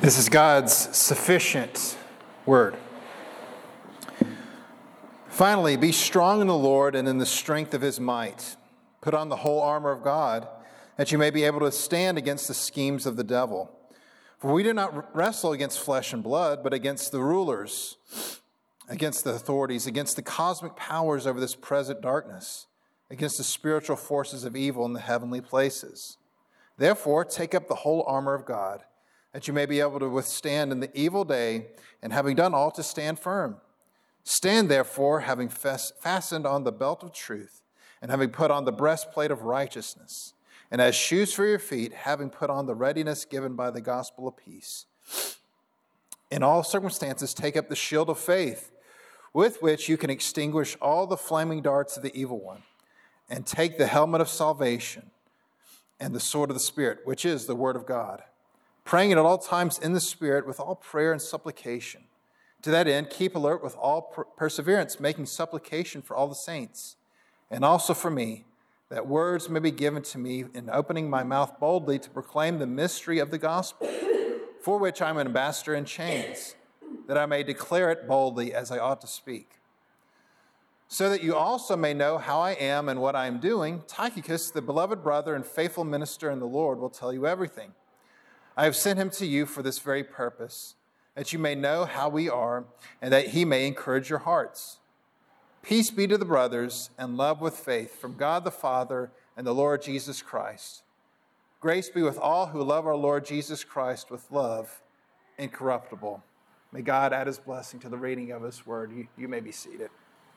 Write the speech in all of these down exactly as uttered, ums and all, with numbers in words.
This is God's sufficient word. Finally, be strong in the Lord and in the strength of his might. Put on the whole armor of God, that you may be able to stand against the schemes of the devil. For we do not wrestle against flesh and blood, but against the rulers, against the authorities, against the cosmic powers over this present darkness, against the spiritual forces of evil in the heavenly places. Therefore, take up the whole armor of God, that you may be able to withstand in the evil day, and having done all, to stand firm. Stand therefore, having fastened on the belt of truth, and having put on the breastplate of righteousness, and as shoes for your feet, having put on the readiness given by the gospel of peace. In all circumstances, take up the shield of faith, with which you can extinguish all the flaming darts of the evil one, and take the helmet of salvation and the sword of the Spirit, which is the word of God, praying at all times in the Spirit with all prayer and supplication. To that end, keep alert with all per- perseverance, making supplication for all the saints, and also for me, that words may be given to me in opening my mouth boldly to proclaim the mystery of the gospel, for which I am an ambassador in chains, that I may declare it boldly as I ought to speak. So that you also may know how I am and what I am doing, Tychicus, the beloved brother and faithful minister in the Lord, will tell you everything. I have sent him to you for this very purpose, that you may know how we are, and that he may encourage your hearts. Peace be to the brothers, and love with faith from God the Father and the Lord Jesus Christ. Grace be with all who love our Lord Jesus Christ with love incorruptible. May God add his blessing to the reading of his word. You, you may be seated.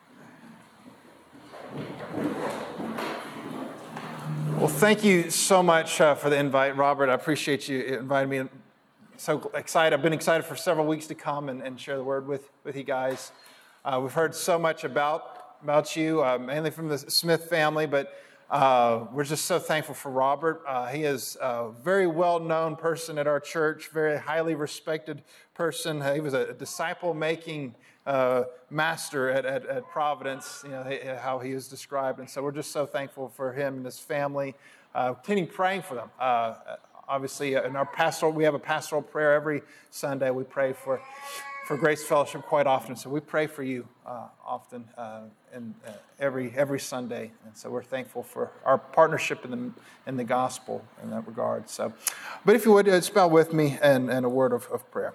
Well, thank you so much uh, for the invite, Robert. I appreciate you inviting me. I'm so excited. I've been excited for several weeks to come and, and share the word with, with you guys. Uh, we've heard so much about, about you, uh, mainly from the Smith family, but uh, we're just so thankful for Robert. Uh, he is a very well-known person at our church, very highly respected person. Uh, he was a disciple-making uh, master at, at, at Providence, you know, how he is described. And so we're just so thankful for him and his family, uh, continuing praying for them. Uh, obviously, in our pastoral, we have a pastoral prayer every Sunday. We pray for for Grace Fellowship quite often. So we pray for you uh, often uh, and uh, every every Sunday. And so we're thankful for our partnership in the in the gospel in that regard. So, but if you would, uh, spell with me and, and a word of, of prayer.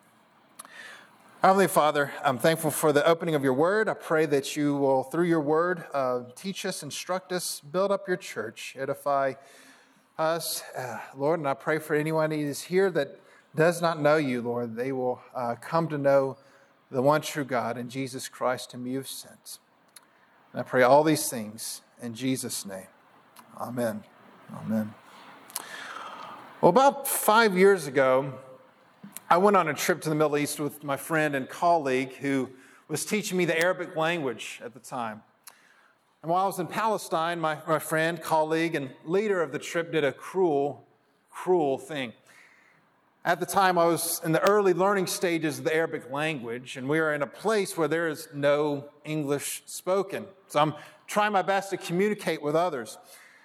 Heavenly Father, I'm thankful for the opening of your word. I pray that you will, through your word, uh, teach us, instruct us, build up your church, edify us, uh, Lord. And I pray for anyone who is here that does not know you, Lord, they will uh, come to know the one true God and Jesus Christ whom you've sent. And I pray all these things in Jesus' name. Amen. Amen. Well, about five years ago, I went on a trip to the Middle East with my friend and colleague who was teaching me the Arabic language at the time. And while I was in Palestine, my, my friend, colleague, and leader of the trip did a cruel, cruel thing. At the time, I was in the early learning stages of the Arabic language, and we were in a place where there is no English spoken. So I'm trying my best to communicate with others.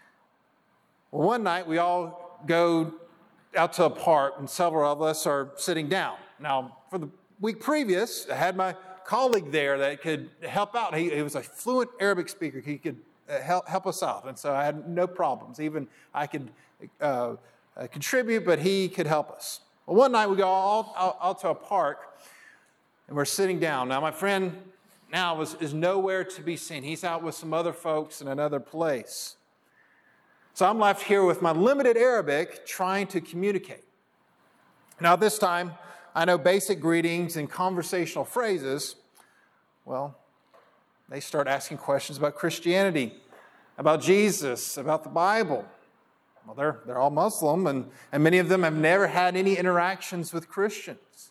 Well, one night, we all go out to a park, and several of us are sitting down. Now, for the week previous, I had my colleague there that could help out. He, he was a fluent Arabic speaker. He could uh, help, help us out, and so I had no problems. Even I could uh, uh, contribute, but he could help us. Well, one night we go all out, out to a park, and we're sitting down. Now, my friend now was, is nowhere to be seen. He's out with some other folks in another place. So I'm left here with my limited Arabic trying to communicate. Now, this time, I know basic greetings and conversational phrases. Well, they start asking questions about Christianity, about Jesus, about the Bible. Well, they're, they're all Muslim, and, and many of them have never had any interactions with Christians.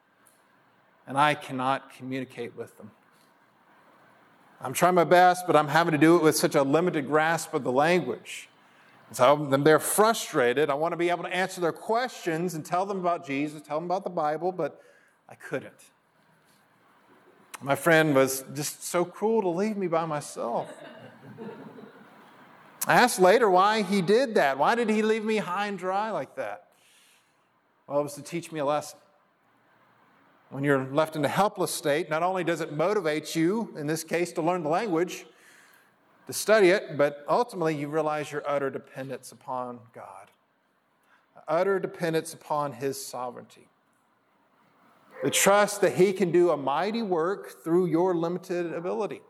And I cannot communicate with them. I'm trying my best, but I'm having to do it with such a limited grasp of the language. And so they're frustrated. I want to be able to answer their questions and tell them about Jesus, tell them about the Bible, but I couldn't. My friend was just so cruel to leave me by myself. I asked later why he did that. Why did he leave me high and dry like that? Well, it was to teach me a lesson. When you're left in a helpless state, not only does it motivate you, in this case, to learn the language, to study it, but ultimately you realize your utter dependence upon God. Utter dependence upon His sovereignty. The trust that He can do a mighty work through your limited ability.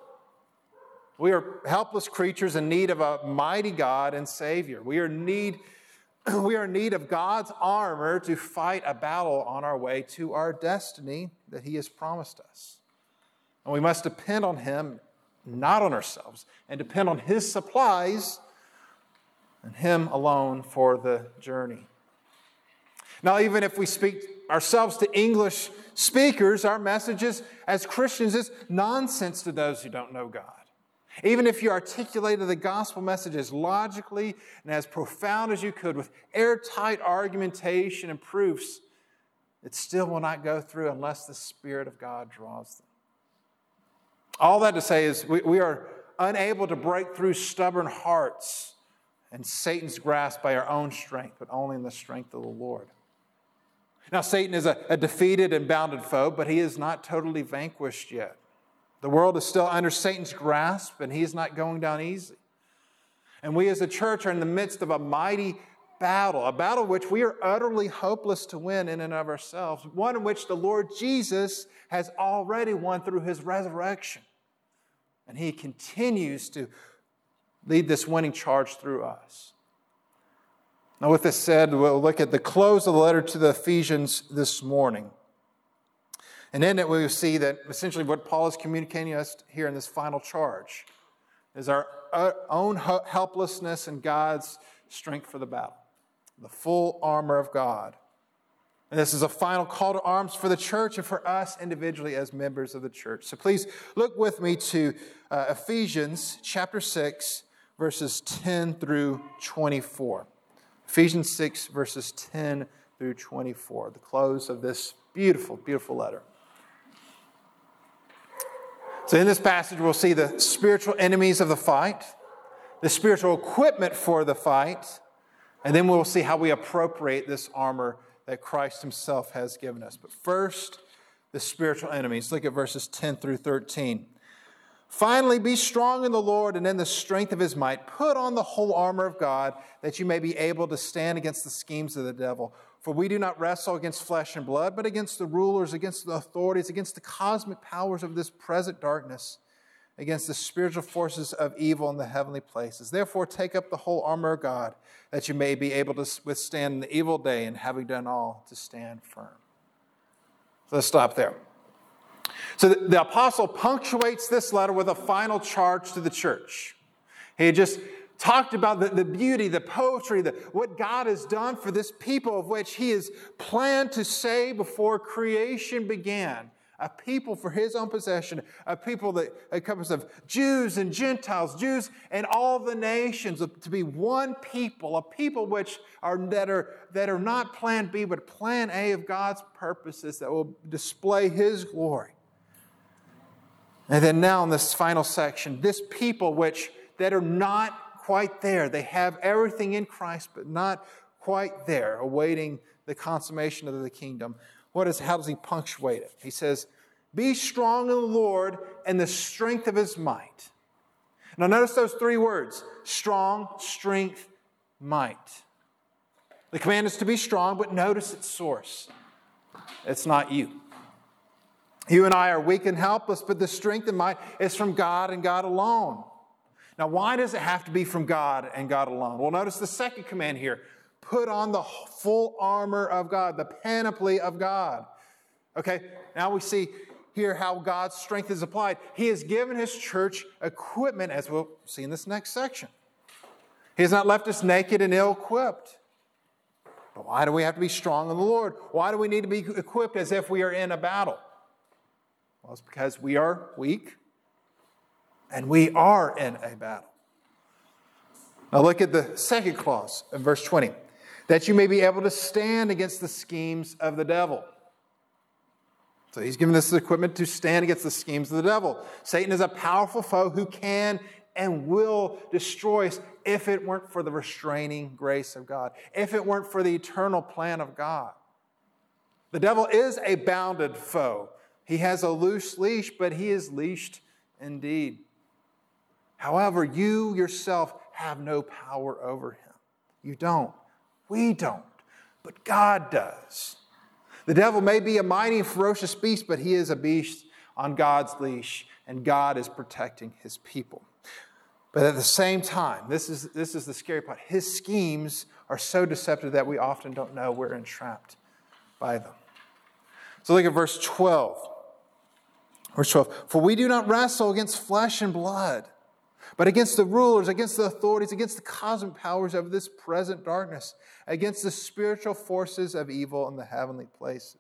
We are helpless creatures in need of a mighty God and Savior. We are in need, we are in need of God's armor to fight a battle on our way to our destiny that He has promised us. And we must depend on Him, not on ourselves, and depend on His supplies and Him alone for the journey. Now, even if we speak ourselves to English speakers, our messages as Christians is nonsense to those who don't know God. Even if you articulated the gospel message as logically and as profound as you could with airtight argumentation and proofs, it still will not go through unless the Spirit of God draws them. All that to say is we, we are unable to break through stubborn hearts and Satan's grasp by our own strength, but only in the strength of the Lord. Now, Satan is a, a defeated and bounded foe, but he is not totally vanquished yet. The world is still under Satan's grasp, and he is not going down easy. And we as a church are in the midst of a mighty battle, a battle which we are utterly hopeless to win in and of ourselves, one in which the Lord Jesus has already won through His resurrection. And He continues to lead this winning charge through us. Now, with this said, we'll look at the close of the letter to the Ephesians this morning. And in it, we will see that essentially what Paul is communicating to us here in this final charge is our own helplessness and God's strength for the battle. The full armor of God. And this is a final call to arms for the church and for us individually as members of the church. So please look with me to uh, Ephesians chapter six, verses ten through twenty-four. Ephesians six, verses ten through twenty-four. The close of this beautiful, beautiful letter. So in this passage, we'll see the spiritual enemies of the fight, the spiritual equipment for the fight, and then we'll see how we appropriate this armor that Christ Himself has given us. But first, the spiritual enemies. Look at verses ten through thirteen. Finally, be strong in the Lord and in the strength of His might. Put on the whole armor of God, that you may be able to stand against the schemes of the devil. For we do not wrestle against flesh and blood, but against the rulers, against the authorities, against the cosmic powers of this present darkness, against the spiritual forces of evil in the heavenly places. Therefore, take up the whole armor of God, that you may be able to withstand the evil day, and having done all, to stand firm. So let's stop there. So the, the apostle punctuates this letter with a final charge to the church. He just talked about the, the beauty, the poetry, the, what God has done for this people of which He has planned to save before creation began. A people for His own possession, a people that encompasses of Jews and Gentiles, Jews and all the nations, to be one people, a people which are that are that are not plan B, but plan A of God's purposes that will display His glory. And then now in this final section, this people which that are not quite there. They have everything in Christ, but not quite there, awaiting the consummation of the kingdom. What is, how does he punctuate it? He says, be strong in the Lord and the strength of His might. Now notice those three words, strong, strength, might. The command is to be strong, but notice its source. It's not you. You and I are weak and helpless, but the strength and might is from God and God alone. Now, why does it have to be from God and God alone? Well, notice the second command here. Put on the full armor of God, the panoply of God. Okay, now we see here how God's strength is applied. He has given His church equipment, as we'll see in this next section. He has not left us naked and ill-equipped. But why do we have to be strong in the Lord? Why do we need to be equipped as if we are in a battle? Well, it's because we are weak. And we are in a battle. Now look at the second clause in verse twenty. That you may be able to stand against the schemes of the devil. So He's given us the equipment to stand against the schemes of the devil. Satan is a powerful foe who can and will destroy us if it weren't for the restraining grace of God, if it weren't for the eternal plan of God. The devil is a bounded foe. He has a loose leash, but he is leashed indeed. However, you yourself have no power over him. You don't. We don't. But God does. The devil may be a mighty and ferocious beast, but he is a beast on God's leash, and God is protecting his people. But at the same time, this is, this is the scary part, his schemes are so deceptive that we often don't know we're entrapped by them. So look at verse twelve. Verse twelve, for we do not wrestle against flesh and blood, but against the rulers, against the authorities, against the cosmic powers of this present darkness, against the spiritual forces of evil in the heavenly places.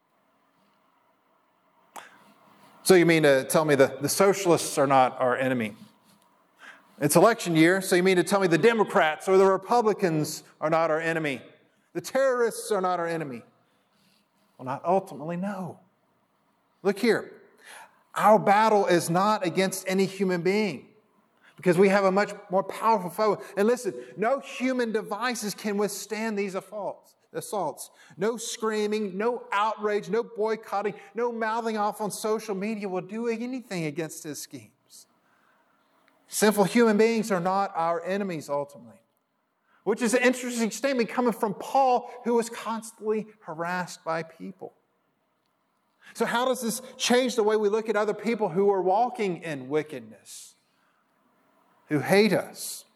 So you mean to tell me the, the socialists are not our enemy? It's election year, so you mean to tell me the Democrats or the Republicans are not our enemy? The terrorists are not our enemy? Well, not ultimately, no. Look here. Our battle is not against any human being, because we have a much more powerful foe. And listen, no human devices can withstand these assaults. assaults. No screaming, no outrage, no boycotting, no mouthing off on social media will do anything against his schemes. Sinful human beings are not our enemies ultimately, which is an interesting statement coming from Paul, who was constantly harassed by people. So how does this change the way we look at other people who are walking in wickedness, who hate us?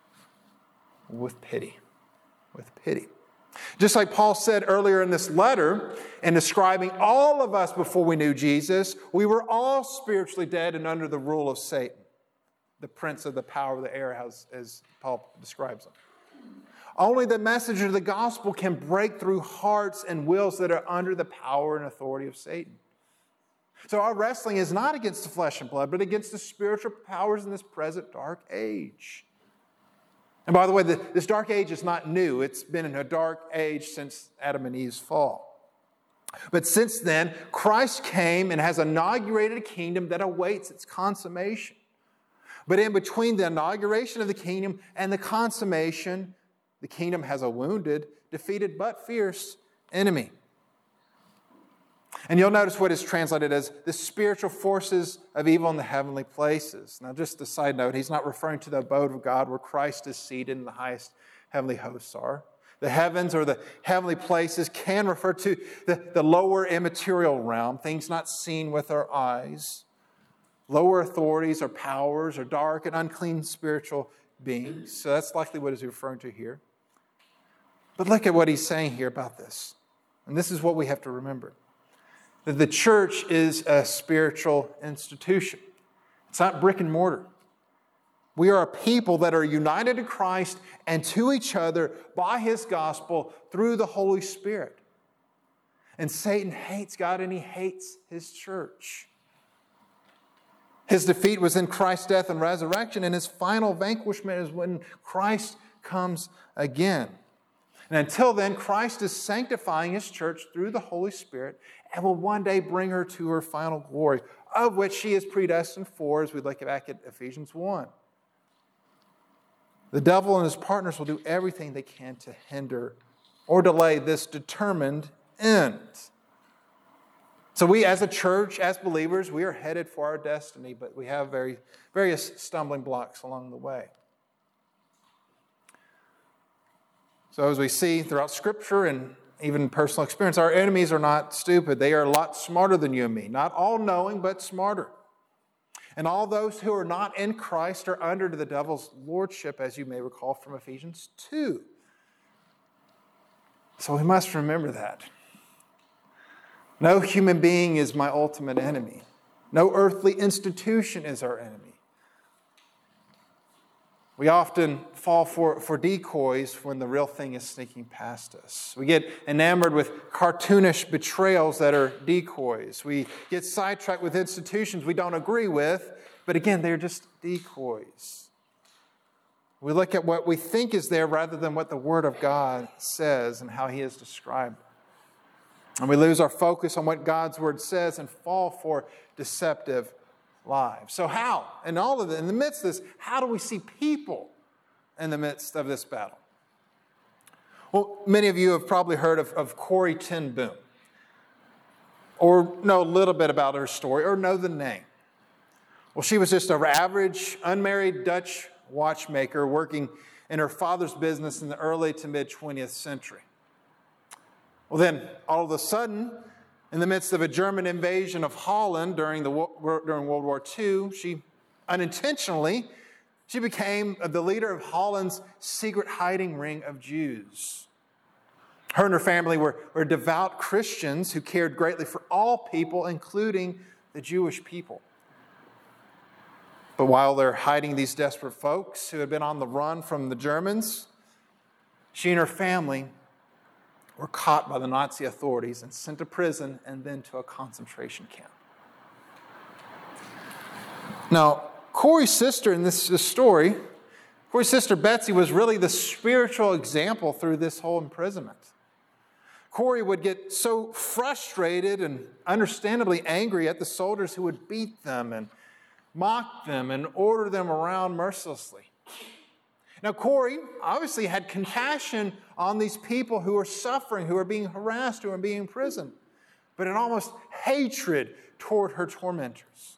With pity. With pity. Just like Paul said earlier in this letter, in describing all of us before we knew Jesus, we were all spiritually dead and under the rule of Satan, the prince of the power of the air, as, as Paul describes him. Only the message of the gospel can break through hearts and wills that are under the power and authority of Satan. So our wrestling is not against the flesh and blood, but against the spiritual powers in this present dark age. And by the way, the, this dark age is not new. It's been in a dark age since Adam and Eve's fall. But since then, Christ came and has inaugurated a kingdom that awaits its consummation. But in between the inauguration of the kingdom and the consummation, the kingdom has a wounded, defeated, but fierce enemy. And you'll notice what is translated as the spiritual forces of evil in the heavenly places. Now, just a side note, he's not referring to the abode of God where Christ is seated and the highest heavenly hosts are. The heavens or the heavenly places can refer to the, the lower immaterial realm, things not seen with our eyes. Lower authorities or powers or dark and unclean spiritual beings. So that's likely what he's referring to here. But look at what he's saying here about this. And this is what we have to remember. That the church is a spiritual institution. It's not brick and mortar. We are a people that are united to Christ and to each other by his gospel through the Holy Spirit. And Satan hates God and he hates his church. His defeat was in Christ's death and resurrection, and his final vanquishment is when Christ comes again. And until then, Christ is sanctifying his church through the Holy Spirit and will one day bring her to her final glory, of which she is predestined for, as we look back at Ephesians one. The devil and his partners will do everything they can to hinder or delay this determined end. So we as a church, as believers, we are headed for our destiny, but we have very, various stumbling blocks along the way. So as we see throughout Scripture and even personal experience, our enemies are not stupid. They are a lot smarter than you and me. Not all-knowing, but smarter. And all those who are not in Christ are under the devil's lordship, as you may recall from Ephesians two. So we must remember that. No human being is my ultimate enemy. No earthly institution is our enemy. We often fall for, for decoys when the real thing is sneaking past us. We get enamored with cartoonish betrayals that are decoys. We get sidetracked with institutions we don't agree with, but again, they're just decoys. We look at what we think is there rather than what the Word of God says and how He is described. And we lose our focus on what God's Word says and fall for deceptive lives. So how? In all of it, in the midst of this, how do we see people in the midst of this battle? Well, many of you have probably heard of, of Corrie ten Boom, or know a little bit about her story, or know the name. Well, she was just an average, unmarried Dutch watchmaker working in her father's business in the early to mid-twentieth century. Well, then, all of a sudden, in the midst of a German invasion of Holland during, the, during World War Two, she unintentionally, she became the leader of Holland's secret hiding ring of Jews. Her and her family were, were devout Christians who cared greatly for all people, including the Jewish people. But while they're hiding these desperate folks who had been on the run from the Germans, she and her family were caught by the Nazi authorities and sent to prison and then to a concentration camp. Now, Corrie's sister in this, this story, Corrie's sister Betsy was really the spiritual example through this whole imprisonment. Corrie would get so frustrated and understandably angry at the soldiers who would beat them and mock them and order them around mercilessly. Now, Corrie obviously had compassion on these people who were suffering, who were being harassed, who were being imprisoned, but an almost hatred toward her tormentors.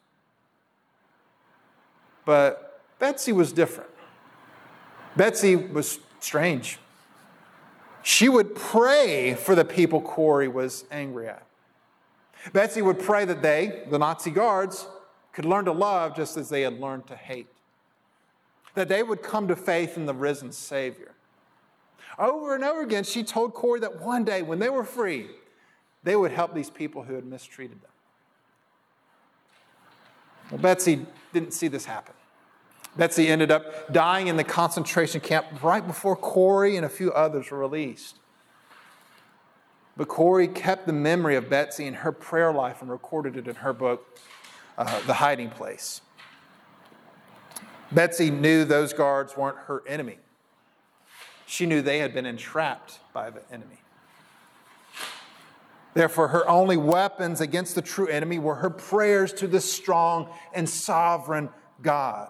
But Betsy was different. Betsy was strange. She would pray for the people Corrie was angry at. Betsy would pray that they, the Nazi guards, could learn to love just as they had learned to hate. That they would come to faith in the risen Savior. Over and over again, she told Corrie that one day, when they were free, they would help these people who had mistreated them. Well, Betsy didn't see this happen. Betsy ended up dying in the concentration camp right before Corrie and a few others were released. But Corrie kept the memory of Betsy in her prayer life and recorded it in her book, uh, The Hiding Place. Betsy knew those guards weren't her enemy. She knew they had been entrapped by the enemy. Therefore, her only weapons against the true enemy were her prayers to the strong and sovereign God.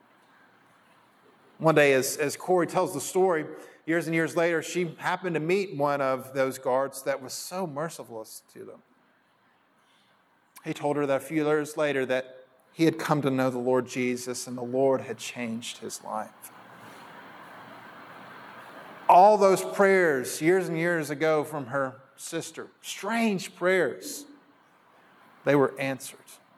One day, as, as Corrie tells the story, years and years later, she happened to meet one of those guards that was so merciful to them. He told her that a few years later that he had come to know the Lord Jesus and the Lord had changed his life. All those prayers years and years ago from her sister, strange prayers, they were answered.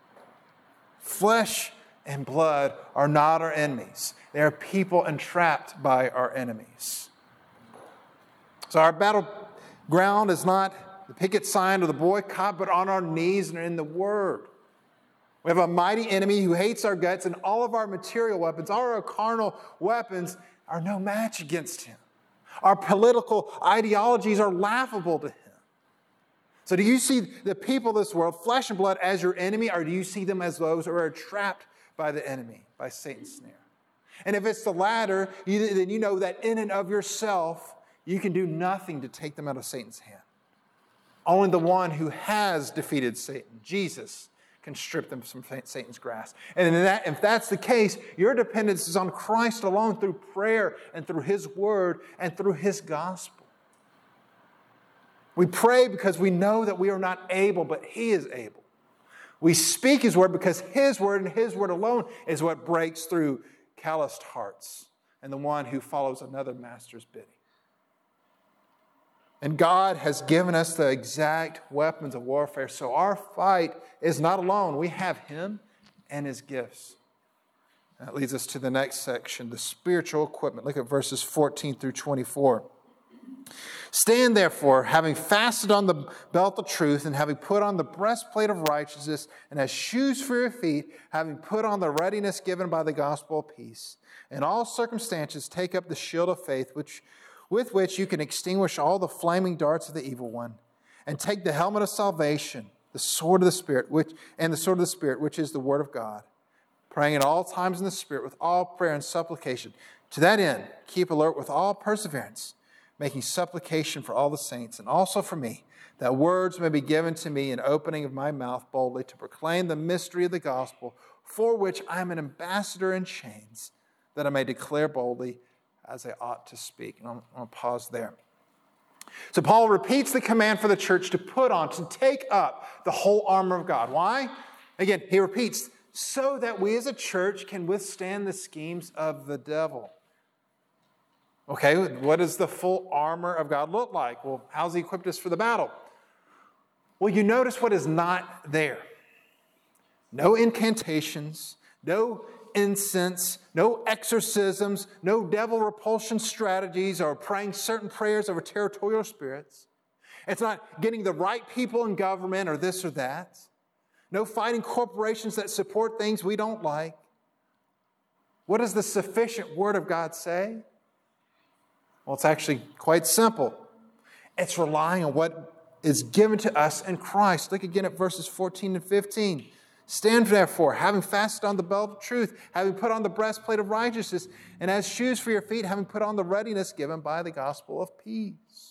Flesh and blood are not our enemies. They are people entrapped by our enemies. So our battleground is not the picket sign or the boycott, but on our knees and in the Word. We have a mighty enemy who hates our guts, and all of our material weapons, all our carnal weapons, are no match against him. Our political ideologies are laughable to him. So do you see the people of this world, flesh and blood, as your enemy, or do you see them as those who are trapped by the enemy, by Satan's snare? And if it's the latter, you, then you know that in and of yourself, you can do nothing to take them out of Satan's hand. Only the one who has defeated Satan, Jesus, can strip them from Satan's grasp. And that, if that's the case, your dependence is on Christ alone through prayer and through his word and through his gospel. We pray because we know that we are not able, but he is able. We speak his word because his word and his word alone is what breaks through calloused hearts and the one who follows another master's bidding. And God has given us the exact weapons of warfare, so our fight is not alone. We have him and his gifts. That leads us to the next section, the spiritual equipment. Look at verses fourteen through twenty-four. Stand therefore, having fastened on the belt of truth, and having put on the breastplate of righteousness, and as shoes for your feet, having put on the readiness given by the gospel of peace. In all circumstances, take up the shield of faith, which with which you can extinguish all the flaming darts of the evil one, and take the helmet of salvation, the sword of the Spirit, which and the sword of the Spirit, which is the word of God, praying at all times in the Spirit with all prayer and supplication. To that end, keep alert with all perseverance, making supplication for all the saints, and also for me, that words may be given to me in opening of my mouth boldly to proclaim the mystery of the gospel, for which I am an ambassador in chains, that I may declare boldly as I ought to speak. And I'm going to pause there. So Paul repeats the command for the church to put on, to take up the whole armor of God. Why? Again, he repeats, so that we as a church can withstand the schemes of the devil. Okay, what does the full armor of God look like? Well, how's he equipped us for the battle? Well, you notice what is not there. No incantations, no incense, no exorcisms, no devil repulsion strategies or praying certain prayers over territorial spirits. It's not getting the right people in government or this or that. No fighting corporations that support things we don't like. What does the sufficient Word of God say? Well, it's actually quite simple. It's relying on what is given to us in Christ. Look again at verses fourteen and fifteen. Stand therefore, having fastened on the belt of truth, having put on the breastplate of righteousness, and as shoes for your feet, having put on the readiness given by the gospel of peace.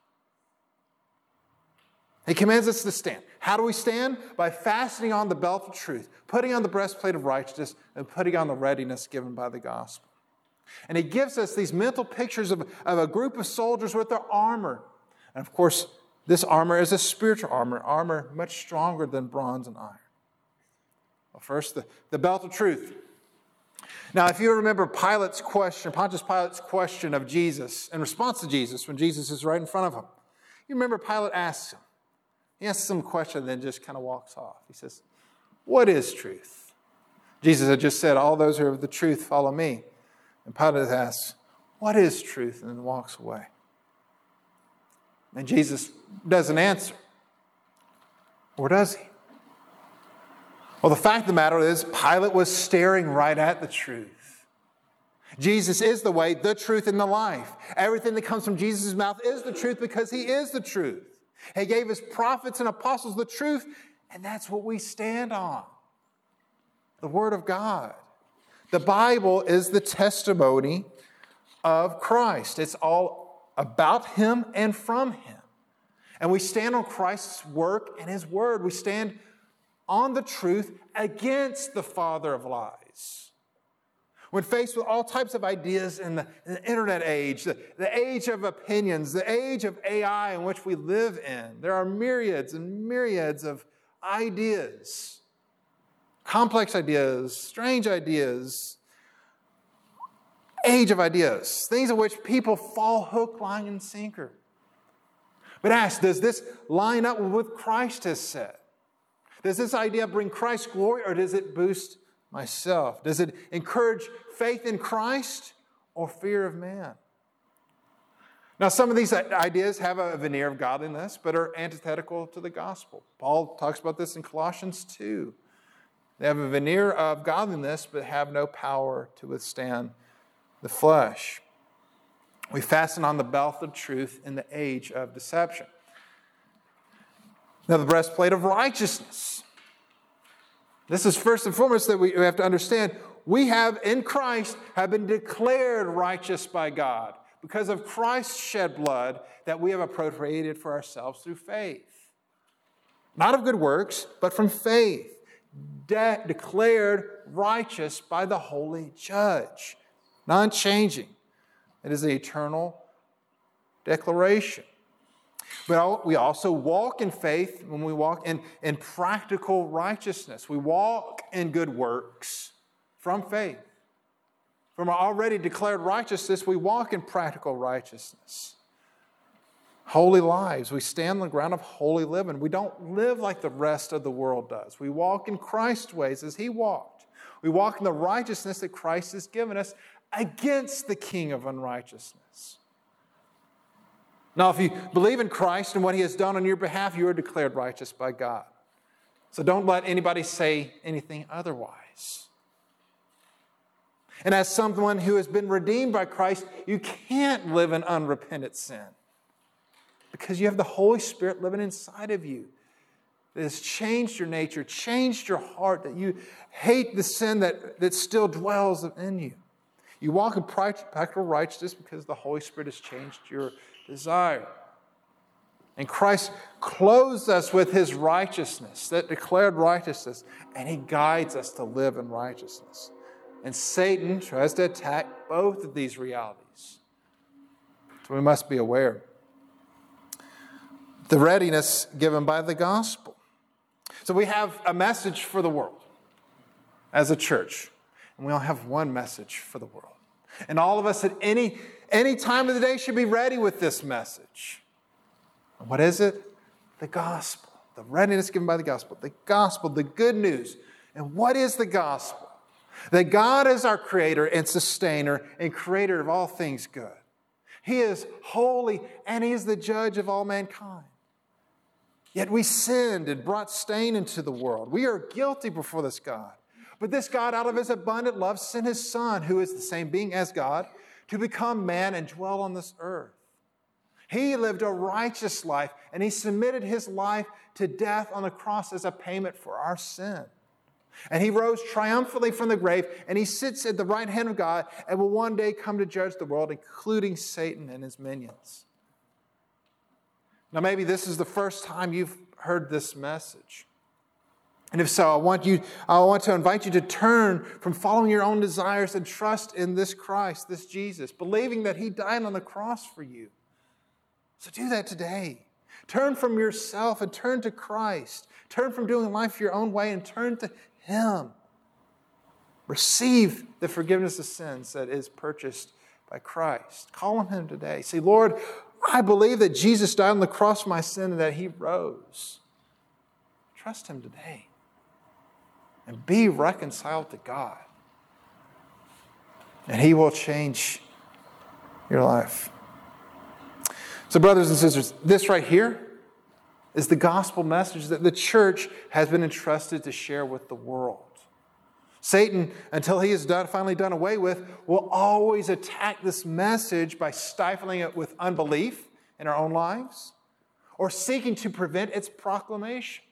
He commands us to stand. How do we stand? By fastening on the belt of truth, putting on the breastplate of righteousness, and putting on the readiness given by the gospel. And he gives us these mental pictures of, of a group of soldiers with their armor. And of course, this armor is a spiritual armor, armor much stronger than bronze and iron. Well, first, the, the belt of truth. Now, if you remember Pilate's question, Pontius Pilate's question of Jesus, in response to Jesus, when Jesus is right in front of him, you remember Pilate asks him, he asks him a question and then just kind of walks off. He says, what is truth? Jesus had just said, all those who are of the truth follow me. And Pilate asks, what is truth? And then walks away. And Jesus doesn't answer. Or does he? Well, the fact of the matter is, Pilate was staring right at the truth. Jesus is the way, the truth, and the life. Everything that comes from Jesus' mouth is the truth because he is the truth. He gave his prophets and apostles the truth, and that's what we stand on. The Word of God. The Bible is the testimony of Christ. It's all about him and from him. And we stand on Christ's work and his word. We stand on the truth against the father of lies. When faced with all types of ideas in the, in the internet age, the, the age of opinions, the age of A I in which we live in, there are myriads and myriads of ideas. Complex ideas, strange ideas, age of ideas, things in which people fall hook, line, and sinker. But ask, does this line up with what Christ has said? Does this idea bring Christ glory or does it boost myself? Does it encourage faith in Christ or fear of man? Now, some of these ideas have a veneer of godliness but are antithetical to the gospel. Paul talks about this in Colossians two. They have a veneer of godliness, but have no power to withstand the flesh. We fasten on the belt of truth in the age of deception. Now, the breastplate of righteousness. This is first and foremost that we have to understand. We have in Christ have been declared righteous by God because of Christ's shed blood that we have appropriated for ourselves through faith. Not of good works, but from faith. De- declared righteous by the holy judge. Non-changing. It is an eternal declaration. But we also walk in faith when we walk in, in practical righteousness. We walk in good works from faith. From our already declared righteousness, we walk in practical righteousness. Holy lives. We stand on the ground of holy living. We don't live like the rest of the world does. We walk in Christ's ways as he walked. We walk in the righteousness that Christ has given us against the king of unrighteousness. Now, if you believe in Christ and what he has done on your behalf, you are declared righteous by God. So don't let anybody say anything otherwise. And as someone who has been redeemed by Christ, you can't live in unrepentant sin. Because you have the Holy Spirit living inside of you that has changed your nature, changed your heart, that you hate the sin that, that still dwells in you. You walk in practical righteousness because the Holy Spirit has changed your desire. And Christ clothes us with his righteousness, that declared righteousness, and he guides us to live in righteousness. And Satan tries to attack both of these realities. So we must be aware. The readiness given by the gospel. So we have a message for the world as a church. And we all have one message for the world. And all of us at any, any time of the day should be ready with this message. And what is it? The gospel. The readiness given by the gospel. The gospel, the good news. And what is the gospel? That God is our creator and sustainer and creator of all things good. He is holy and he is the judge of all mankind. Yet we sinned and brought stain into the world. We are guilty before this God. But this God, out of his abundant love, sent his Son, who is the same being as God, to become man and dwell on this earth. He lived a righteous life, and he submitted his life to death on the cross as a payment for our sin. And he rose triumphantly from the grave, and he sits at the right hand of God and will one day come to judge the world, including Satan and his minions. Now, maybe this is the first time you've heard this message. And if so, I want you, I want to invite you to turn from following your own desires and trust in this Christ, this Jesus, believing that he died on the cross for you. So do that today. Turn from yourself and turn to Christ. Turn from doing life your own way and turn to him. Receive the forgiveness of sins that is purchased by Christ. Call on him today. Say, Lord, I believe that Jesus died on the cross for my sin and that he rose. Trust him today. And be reconciled to God. And he will change your life. So, brothers and sisters, this right here is the gospel message that the church has been entrusted to share with the world. Satan, until he is done, finally done away with, will always attack this message by stifling it with unbelief in our own lives or seeking to prevent its proclamation.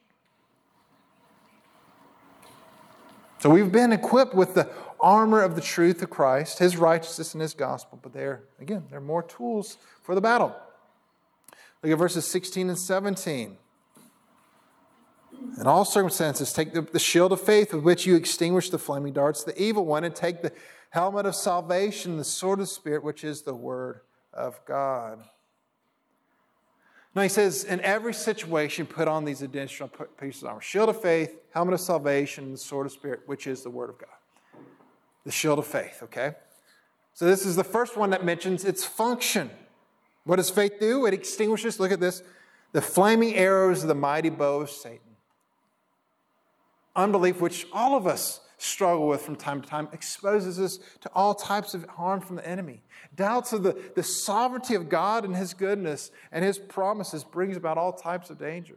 So we've been equipped with the armor of the truth of Christ, his righteousness and his gospel, but there, again, there are more tools for the battle. Look at verses sixteen and seventeen. In all circumstances, take the, the shield of faith with which you extinguish the flaming darts, the evil one, and take the helmet of salvation, the sword of the Spirit, which is the word of God. Now he says, in every situation, put on these additional pieces of armor. Shield of faith, helmet of salvation, and the sword of the Spirit, which is the word of God. The shield of faith, okay? So this is the first one that mentions its function. What does faith do? It extinguishes, look at this, the flaming arrows of the mighty bow of Satan. Unbelief, which all of us struggle with from time to time, exposes us to all types of harm from the enemy. Doubts of the, the sovereignty of God and his goodness and his promises brings about all types of danger.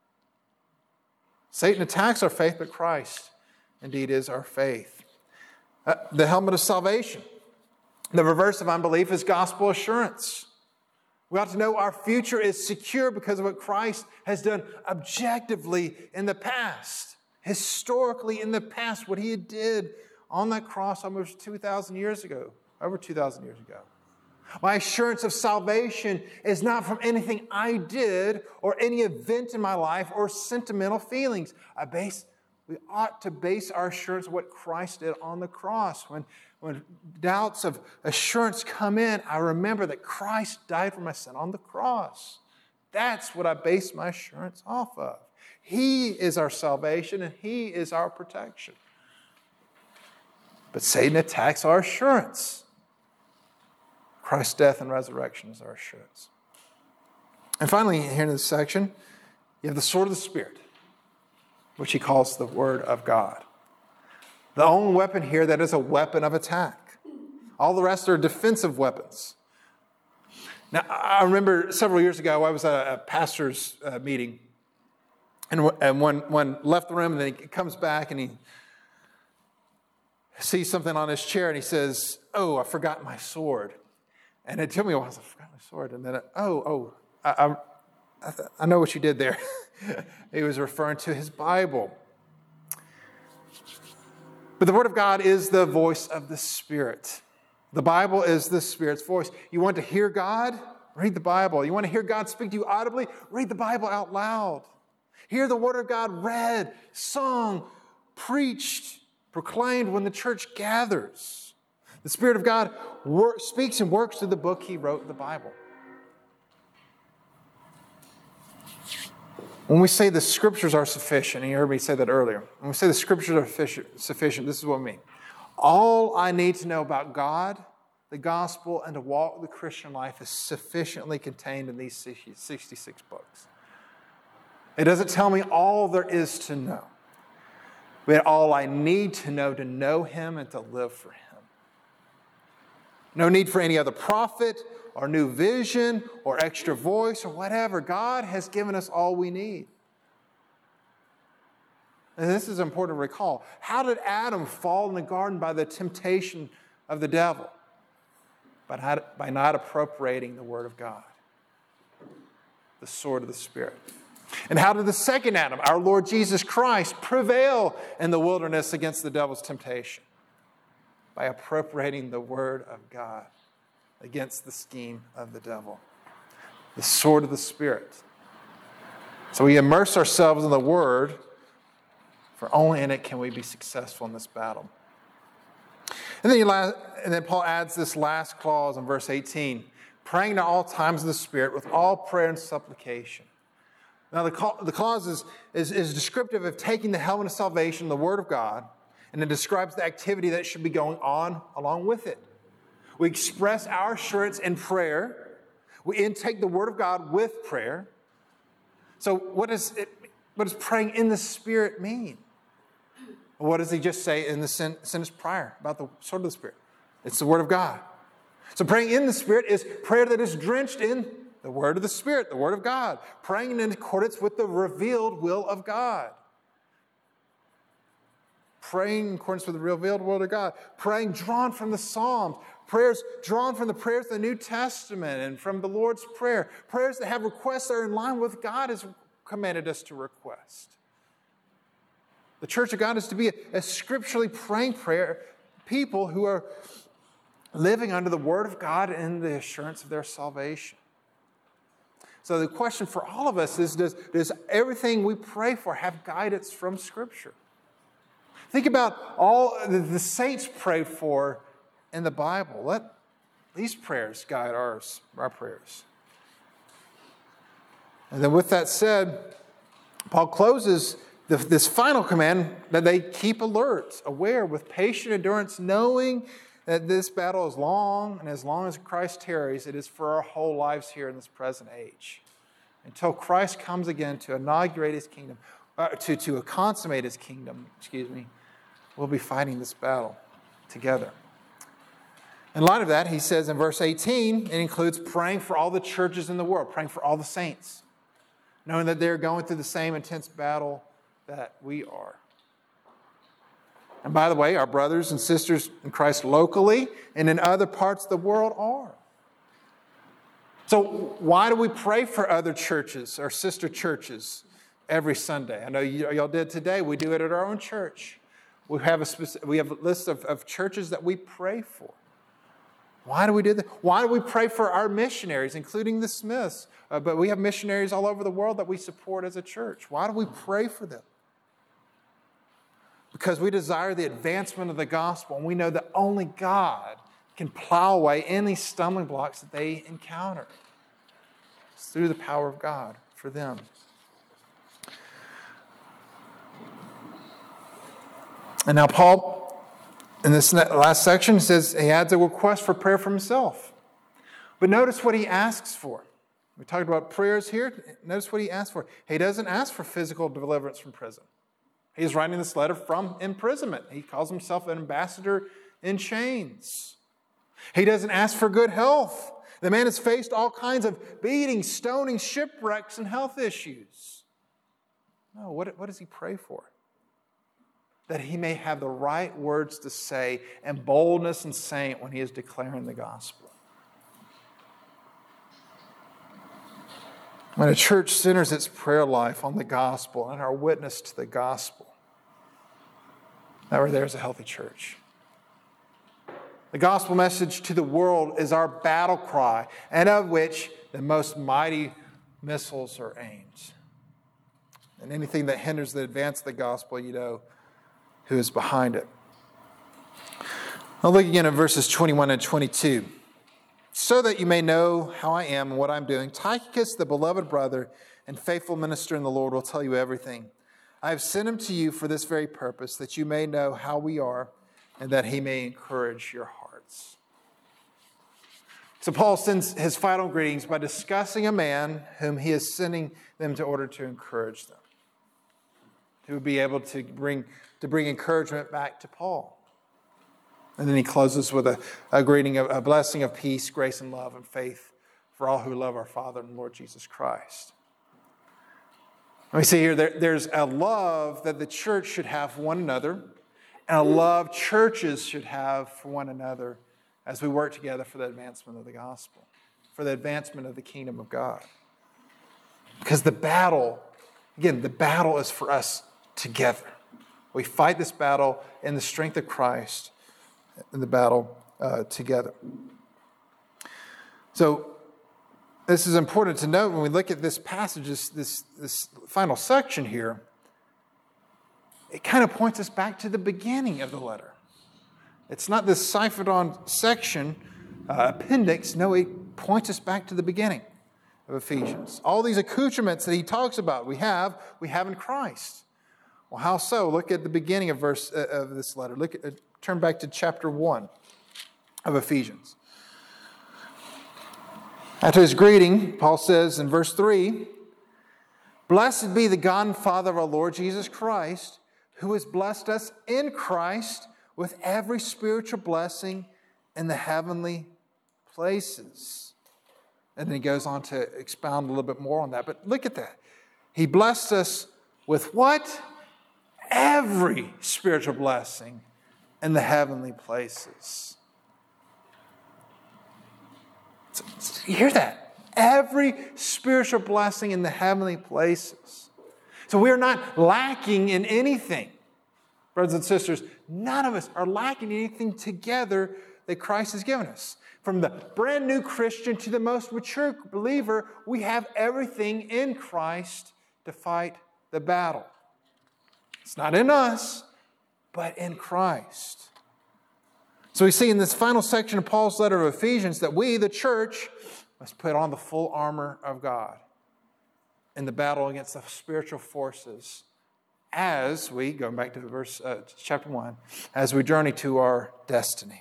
Satan attacks our faith, but Christ indeed is our faith. Uh, the helmet of salvation. The reverse of unbelief is gospel assurance. We ought to know our future is secure because of what Christ has done objectively in the past. Historically in the past, what he did on that cross almost two thousand years ago, over two thousand years ago. My assurance of salvation is not from anything I did or any event in my life or sentimental feelings. I base, we ought to base our assurance on what Christ did on the cross. When, when doubts of assurance come in, I remember that Christ died for my sin on the cross. That's what I base my assurance off of. He is our salvation and he is our protection. But Satan attacks our assurance. Christ's death and resurrection is our assurance. And finally, here in this section, you have the sword of the Spirit, which he calls the Word of God. The only weapon here that is a weapon of attack. All the rest are defensive weapons. Now, I remember several years ago, I was at a pastor's uh, meeting. And, and one, one left the room, and then he comes back, and he sees something on his chair, and he says, oh, I forgot my sword. And it took me a while, I forgot my sword. And then, oh, oh, I, I, I know what you did there. He was referring to his Bible. But the Word of God is the voice of the Spirit. The Bible is the Spirit's voice. You want to hear God? Read the Bible. You want to hear God speak to you audibly? Read the Bible out loud. Hear the Word of God read, sung, preached, proclaimed when the church gathers. The Spirit of God work, speaks and works through the book He wrote, the Bible. When we say the Scriptures are sufficient, and you heard me say that earlier, when we say the Scriptures are sufficient, this is what we mean. All I need to know about God, the gospel, and to walk the Christian life is sufficiently contained in these sixty-six books. It doesn't tell me all there is to know, but all I need to know to know Him and to live for Him. No need for any other prophet or new vision or extra voice or whatever. God has given us all we need. And this is important to recall. How did Adam fall in the garden by the temptation of the devil? By not, by not appropriating the Word of God, the sword of the Spirit. And how did the second Adam, our Lord Jesus Christ, prevail in the wilderness against the devil's temptation? By appropriating the Word of God against the scheme of the devil, the sword of the Spirit. So we immerse ourselves in the Word, for only in it can we be successful in this battle. And then, and then Paul adds this last clause in verse eighteen, praying at all times in the Spirit with all prayer and supplication. Now the, the clause is, is, is descriptive of taking the helmet of salvation, the Word of God, and it describes the activity that should be going on along with it. We express our assurance in prayer. We intake the Word of God with prayer. So what does it, what does praying in the Spirit mean? What does he just say in the sentence prior about the sword of the Spirit? It's the Word of God. So praying in the Spirit is prayer that is drenched in the Word of the Spirit, the Word of God. Praying in accordance with the revealed will of God. Praying in accordance with the revealed will of God. Praying drawn from the Psalms. Prayers drawn from the prayers of the New Testament and from the Lord's Prayer. Prayers that have requests that are in line with God has commanded us to request. The Church of God is to be a, a scripturally praying prayer people who are living under the Word of God and the assurance of their salvation. So the question for all of us is, does, does everything we pray for have guidance from Scripture? Think about all the saints prayed for in the Bible. Let these prayers guide ours, our prayers. And then with that said, Paul closes the, this final command that they keep alert, aware, with patient endurance, knowing that this battle is long, and as long as Christ tarries, it is for our whole lives here in this present age. Until Christ comes again to inaugurate His kingdom, uh, to, to consummate His kingdom, excuse me, we'll be fighting this battle together. In light of that, he says in verse eighteen, it includes praying for all the churches in the world, praying for all the saints, knowing that they're going through the same intense battle that we are. And by the way, our brothers and sisters in Christ locally and in other parts of the world are. So why do we pray for other churches, our sister churches, every Sunday? I know you, y'all did today. We do it at our own church. We have a specific, we have a list of, of churches that we pray for. Why do we do that? Why do we pray for our missionaries, including the Smiths? Uh, but we have missionaries all over the world that we support as a church. Why do we pray for them? Because we desire the advancement of the gospel, and we know that only God can plow away any stumbling blocks that they encounter. It's through the power of God for them. And now Paul, in this last section, says he adds a request for prayer for himself. But notice what he asks for. We talked about prayers here. Notice what he asks for. He doesn't ask for physical deliverance from prison. He's writing this letter from imprisonment. He calls himself an ambassador in chains. He doesn't ask for good health. The man has faced all kinds of beatings, stoning, shipwrecks, and health issues. No, what, what does he pray for? That he may have the right words to say and boldness and saint when he is declaring the gospel. When a church centers its prayer life on the gospel and our witness to the gospel, that right there is a healthy church. The gospel message to the world is our battle cry, and of which the most mighty missiles are aimed. And anything that hinders the advance of the gospel, you know who is behind it. I'll look again at verses twenty-one and twenty-two. So that you may know how I am and what I'm doing, Tychicus, the beloved brother and faithful minister in the Lord, will tell you everything. I have sent him to you for this very purpose, that you may know how we are and that he may encourage your hearts. So Paul sends his final greetings by discussing a man whom he is sending them to order to encourage them, who would be able to bring, to bring encouragement back to Paul. And then he closes with a, a greeting, of, a blessing of peace, grace, and love and faith for all who love our Father and Lord Jesus Christ. Let me see here, there, there's a love that the church should have for one another, and a love churches should have for one another as we work together for the advancement of the gospel, for the advancement of the kingdom of God. Because the battle, again, the battle is for us together. We fight this battle in the strength of Christ, in the battle uh, together. So this is important to note when we look at this passage, this, this, this final section here. It kind of points us back to the beginning of the letter. It's not this ciphered on section, uh, appendix. No, it points us back to the beginning of Ephesians. All these accoutrements that he talks about, we have, we have in Christ. Well, how so? Look at the beginning of verse uh, of this letter. Look at, uh, turn back to chapter one of Ephesians. After his greeting, Paul says in verse three, "Blessed be the God and Father of our Lord Jesus Christ, who has blessed us in Christ with every spiritual blessing in the heavenly places." And then he goes on to expound a little bit more on that. But look at that. He blessed us with what? Every spiritual blessing in the heavenly places. So, so you hear that? Every spiritual blessing in the heavenly places. So we are not lacking in anything. Brothers and sisters, none of us are lacking anything together that Christ has given us. From the brand new Christian to the most mature believer, we have everything in Christ to fight the battle. It's not in us, but in Christ. So we see in this final section of Paul's letter of Ephesians that we, the church, must put on the full armor of God in the battle against the spiritual forces as we, going back to verse uh, chapter one, as we journey to our destiny.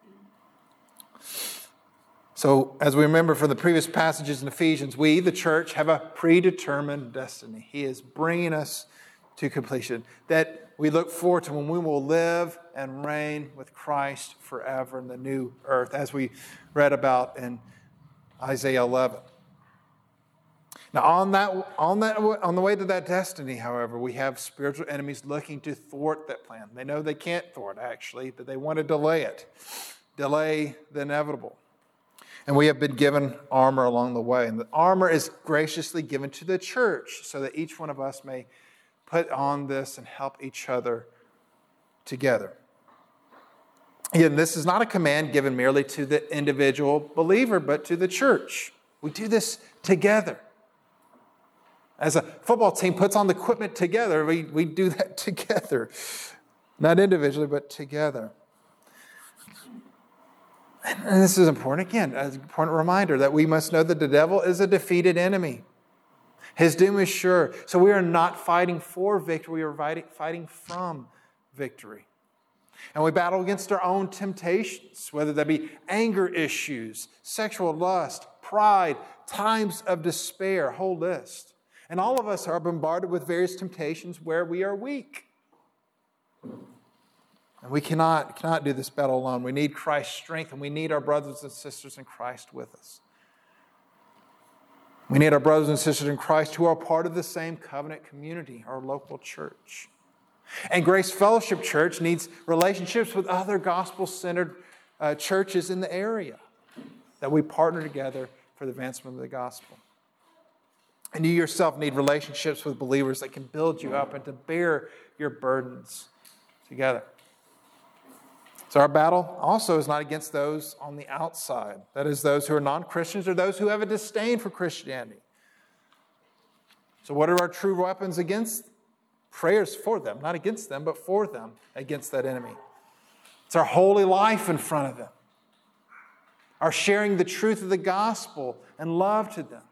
So as we remember from the previous passages in Ephesians, we, the church, have a predetermined destiny. He is bringing us to completion that we look forward to when we will live and reign with Christ forever in the new earth, as we read about in Isaiah eleven. Now, on that, on that, on the way to that destiny, however, we have spiritual enemies looking to thwart that plan. They know they can't thwart, actually, but they want to delay it, delay the inevitable. And we have been given armor along the way. And the armor is graciously given to the church so that each one of us may put on this and help each other together. Again, this is not a command given merely to the individual believer, but to the church. We do this together. As a football team puts on the equipment together, we, we do that together. Not individually, but together. And this is important, again, an important reminder that we must know that the devil is a defeated enemy. His doom is sure. So we are not fighting for victory, we are fighting from victory. And we battle against our own temptations, whether that be anger issues, sexual lust, pride, times of despair, whole list. And all of us are bombarded with various temptations where we are weak. And we cannot, cannot do this battle alone. We need Christ's strength, and we need our brothers and sisters in Christ with us. We need our brothers and sisters in Christ who are part of the same covenant community, our local church. And Grace Fellowship Church needs relationships with other gospel-centered uh, churches in the area that we partner together for the advancement of the gospel. And you yourself need relationships with believers that can build you up and to bear your burdens together. So our battle also is not against those on the outside. That is, those who are non-Christians or those who have a disdain for Christianity. So what are our true weapons against? Prayers for them, not against them, but for them, against that enemy. It's our holy life in front of them. Our sharing the truth of the gospel and love to them.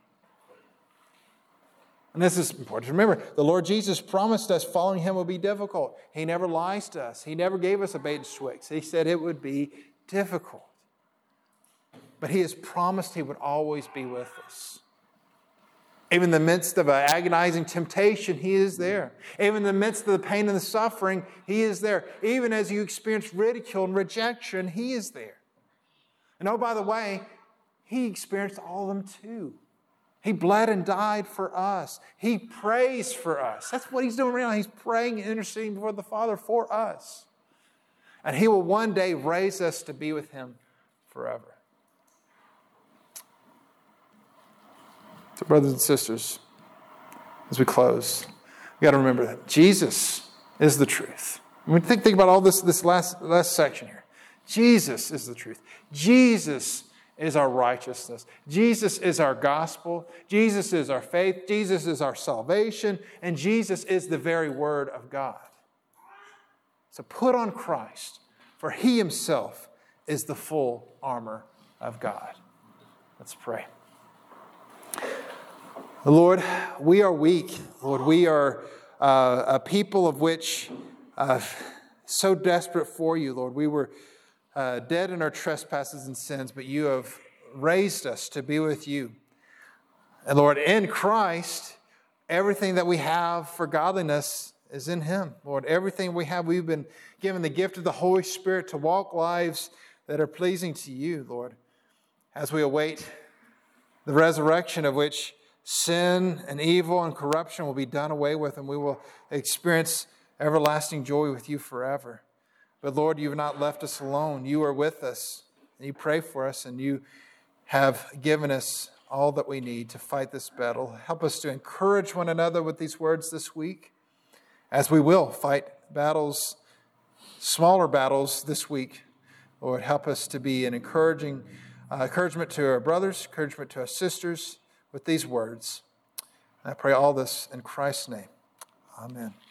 And this is important to remember. The Lord Jesus promised us following Him will be difficult. He never lies to us. He never gave us a bait and switch. He said it would be difficult. But He has promised He would always be with us. Even in the midst of an agonizing temptation, He is there. Even in the midst of the pain and the suffering, He is there. Even as you experience ridicule and rejection, He is there. And oh, by the way, He experienced all of them too. He bled and died for us. He prays for us. That's what He's doing right now. He's praying and interceding before the Father for us. And He will one day raise us to be with Him forever. So brothers and sisters, as we close, we got to remember that Jesus is the truth. I mean, think, think about all this, this last, last section here. Jesus is the truth. Jesus is our righteousness. Jesus is our gospel. Jesus is our faith. Jesus is our salvation. And Jesus is the very Word of God. So put on Christ, for He Himself is the full armor of God. Let's pray. Lord, we are weak. Lord, we are uh, a people of which uh, so desperate for You, Lord. We were Uh, dead in our trespasses and sins, but You have raised us to be with You. And Lord, in Christ, everything that we have for godliness is in Him. Lord, everything we have, we've been given the gift of the Holy Spirit to walk lives that are pleasing to You, Lord, as we await the resurrection of which sin and evil and corruption will be done away with, and we will experience everlasting joy with You forever. But Lord, You have not left us alone. You are with us. And You pray for us, and You have given us all that we need to fight this battle. Help us to encourage one another with these words this week, as we will fight battles, smaller battles this week. Lord, help us to be an encouraging uh, encouragement to our brothers, encouragement to our sisters with these words. And I pray all this in Christ's name. Amen.